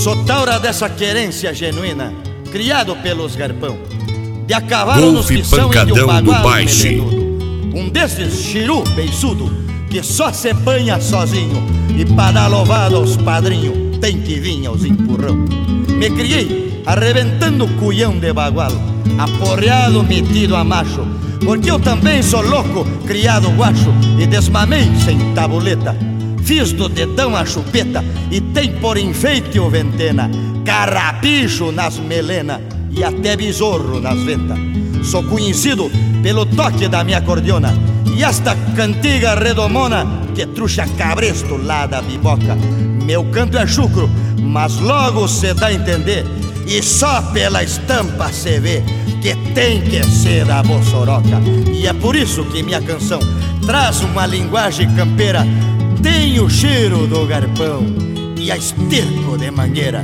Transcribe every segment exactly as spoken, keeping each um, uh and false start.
Sou taura dessa querência genuína, criado pelos garpão, de a cavalo nos que são e de um bagual melenudo. Um desses chiru beiçudo, que só se banha sozinho, e para dar louvado aos padrinhos tem que vir aos empurrão. Me criei arrebentando cuião de bagual, aporreado metido a macho, porque eu também sou louco, criado guacho, e desmamei sem tabuleta. Fiz do dedão a chupeta e tem por enfeite o ventena, carrapicho nas melena e até besorro nas ventas. Sou conhecido pelo toque da minha cordiona e esta cantiga redomona que truxa cabresto lá da biboca. Meu canto é chucro, mas logo se dá a entender, e só pela estampa se vê que tem que ser da Bossoroca. E é por isso que minha canção traz uma linguagem campeira, tem o cheiro do garpão e a esterco de mangueira.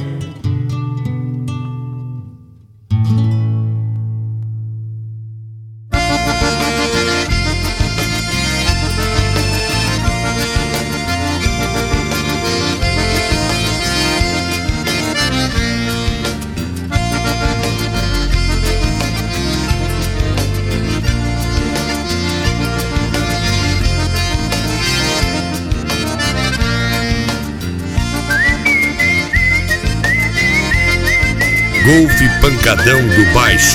Golfe Pancadão do Baixo.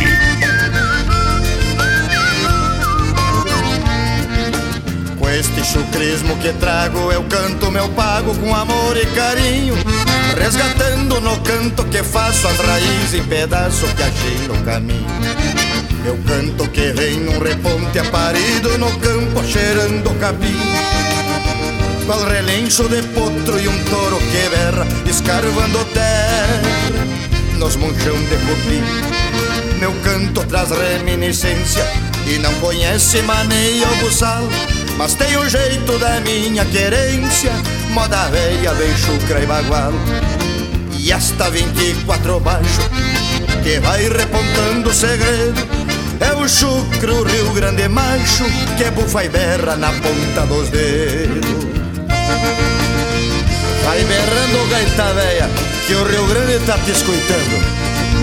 Com este chucrismo que trago, eu canto meu pago com amor e carinho, resgatando no canto que faço as raízes em pedaço que achei no caminho. Meu canto que vem num reponte aparido no campo cheirando capim, qual relincho de potro e um touro que berra escarvando terra nos monchão de cupim. Meu canto traz reminiscência e não conhece maneio ou buçal, mas tem o jeito da minha querência, moda veia, bem chucra e bagual. E esta vinte e quatro baixo que vai repontando o segredo é o chucro Rio Grande macho que bufa e berra na ponta dos dedos. Vai berrando, gaita véia, que o Rio Grande tá te escutando.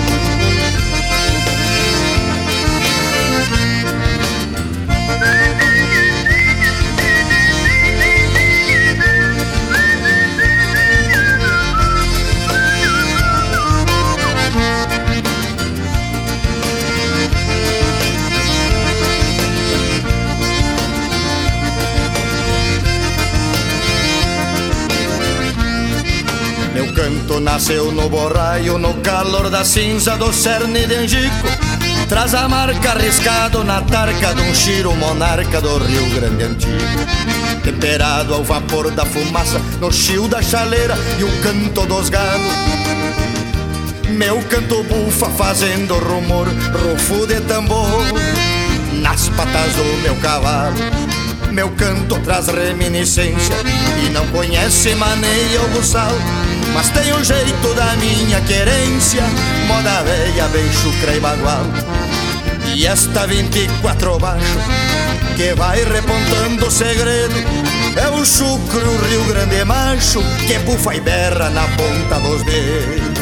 Meu canto nasceu no borraio, no calor da cinza do cerne de Angico, traz a marca arriscado na tarca de um chiro monarca do Rio Grande antigo, temperado ao vapor da fumaça no chio da chaleira e o canto dos galos. Meu canto bufa fazendo rumor, rufo de tambor nas patas do meu cavalo. Meu canto traz reminiscência e não conhece maneio ou buçal, mas tem o jeito da minha querência, moda veia, bem chucra e bagual. E esta vinte e quatro baixo que vai repontando o segredo é o chucro Rio Grande macho que bufa e berra na ponta dos dedos.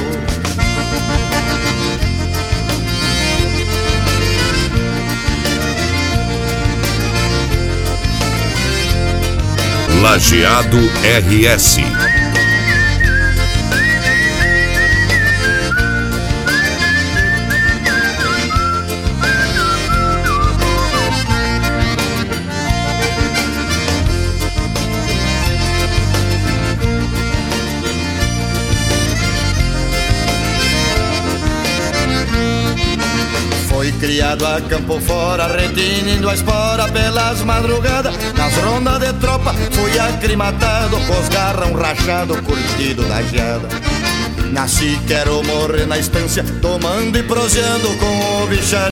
Lajeado R S. Foi criado a campo fora, retinindo a espora pelas madrugadas. Nas rondas de tropa fui aclimatado, com os garrão rachado, curtido da geada. Nasci, quero morrer na estância, tomando e proseando com o bichar.